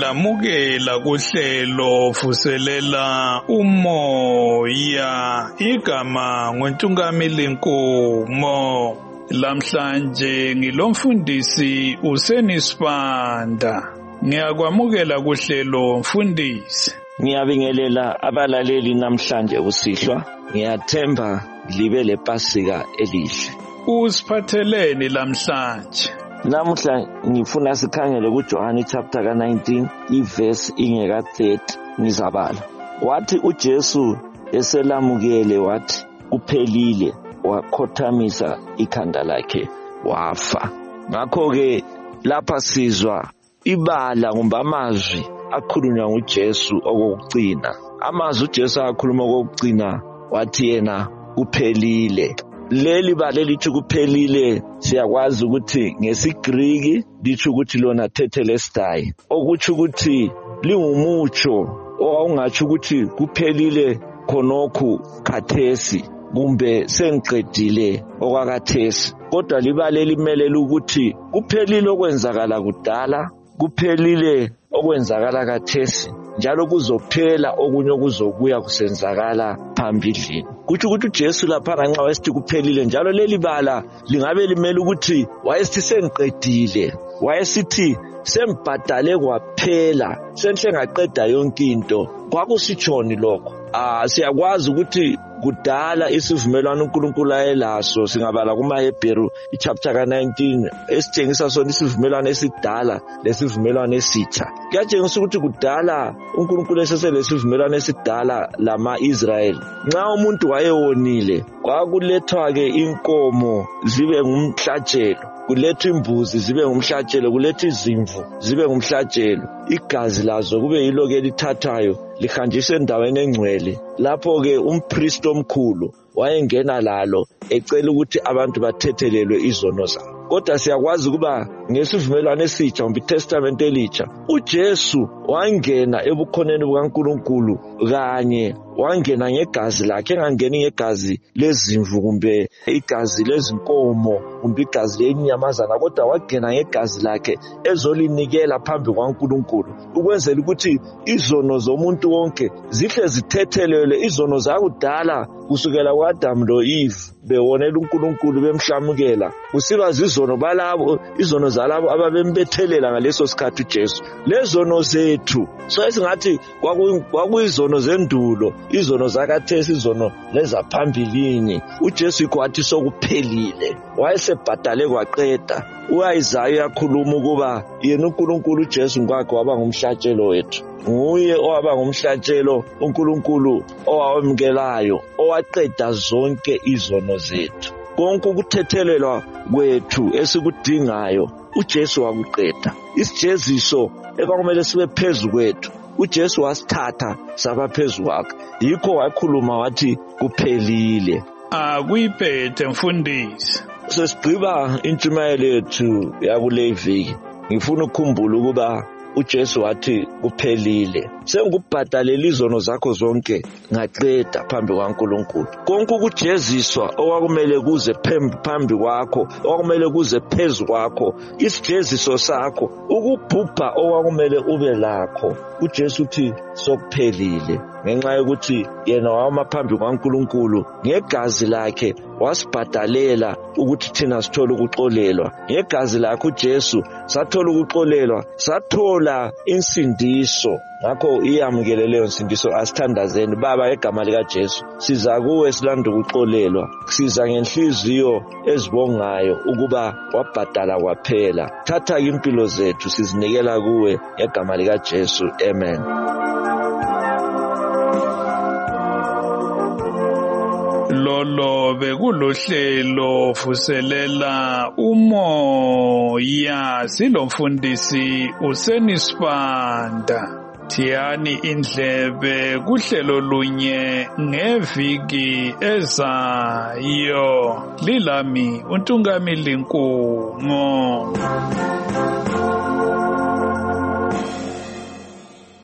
Ngiyamukela kuhlelo vuselela umoya igama ngoNtungamili Nkomo. Lamhlanje ngilomfundisi uSenisibanda. Ngiyakwamukela kuhlelo mfundisi. Ngiyabingelela abalaleli namhlanje usihlwa. Ngiyathemba libe lePasika elihle. Usiphatheleni lamhlanje? Namuhla ngifuna sikhangele kuJohane chapter ka-19 iverse ingeka-30 ngizabala. Wathi uJesu eselamukele wathi kuphelile, wakhothamisa ikhanda lakhe wafa. Ngakho-ke lapha sizwa ibala kumbe amazwi akhulunywa nguJesu okokugcina. Amazwi uJesu akhuluma okokugcina wathi yena kuphelile. Leli bale lithi kuphelile siyakwazi ukuthi ngesiGriki lithi ukuthi lona tetelestai, okuthi ukuthi lingumutsho okungathi ukuthi kuphelile khonokho khathesi kumbe sengiqedile okwakathesi. Kodwa libale limelele ukuthi kuphelile okwenzakala kudala, kuphelile okwenzakala kathesi, njalo kuzophela okunye okuzobuya kusenzakala phambili. Kuthi ukuthi uJesu lapha nxa wasithi kuphelile, njalo leli bala lingabe limele ukuthi wayesithi sengiqedile, wayesithi sembhadale kwaphela, senhle ngaqeda yonke into. Kwakusitshoni lokho? Siyakwazi ukuthi kudala isivumelwano uNkulunkulu ayelaso, singabala kumaHebheru ichapter ka-19 esitshengisa sona isivumelwano esidala lesivumelwano esitsha. Kuyatshengisa ukuthi kudala uNkulunkulu eseselesivumelwano esidala lama-Israyeli. Nxa umuntu wayewonile, kwakulethwa-ke inkomo zibe ngumhlatshelo, kulethwa imbuzi zibe ngumhlatshelo, kulethwa izimvu zibe ngumhlatshelo. Igazi lazo kube yilo-ke lithathayo lihanjiswa endaweni engcwele. Lapho-ke umpristi omkhulu wayengena lalo ecela ukuthi abantu bathethelelwe izono zabo. Kodwa siyakwazi ukuba ngesivumelwano esitsha kumbe iTestament elitsha, uJesu wangena ebukhoneni bukaNkulunkulu kanye wangena ngegazi lakhe, engangeni ngegazi lezimvu kumbe igazi lezinkomo kumbe igazi lenyamazana, kodwa wangena ngegazi lakhe ezolinikela phambi kwaNkulunkulu ukwenzela ukuthi izono zomuntu wonke zihle zithethelelwe, izono zakudala kusukela kuAdamu lo-Eve bewonela uNkulunkulu bemhlamukela, kusiba izono zalabo ababembethelela ngaleso sikhathi uJesu. Lezono zethu so esingathi kwakuyizono zendulo, izono zakathesi, izono lezaphambilini. uJesu yikho wathi sokuphelile, wayesebhadale kwaqeda. U-Isaya uyakhuluma ukuba yena uNkulunkulu uJesu ngokwakhe waba ngumhlatshelo wethu. Nguye owaba ngumhlatshelo uNkulunkulu owamukelayo, owaqeda zonke izono zethu. Konke ukuthethelelwa kwethu esikudingayo uJesu wakuqeda. Isijeziso ekwakumele sibe phezu kwethu uJesu wasithatha saba phezu kwakhe. Yikho wakhuluma wathi kuphelile. Akuyiphethe mfundisi. Sesigqiba intshumayelo yethu yakule viki, ngifuna ukukhumbula ukuba uJesu wathi kuphelile. Sengubhadalela izono zakho zonke ngaqeda phambi kwaNkulunkulu. Konke ukujeziswa okwakumele kuze phambi kwakho, okwakumele kuze phezu kwakho, isijeziso sakho, ukubhubha okwakumele ube lakho, uJesu uthi sokuphelile. Ngenxa yokuthi yena wama phambi kwaNkulunkulu ngegazi lakhe wasibhadalela ukuthi thina sithole ukuxolelwa. Ngegazi lakhe uJesu sathola ukuxolelwa, sathola insindiso. Ngakho iyamukele leyo nsindiso, asithandazeni. Baba, egama likaJesu siza kuwe silanda ukuxolelwa, siza ngenhliziyo ezibongayo ukuba wabhadala kwaphela. Thatha impilo zethu sizinikela kuwe egama likaJesu, amen. Lolo bekulohlelo vuselela umoya, silomfundisi uSenisibanda. Thiyani indlebe kuhlelo lunye ngeviki ezayo. Lilami uNtungamili Nkomo.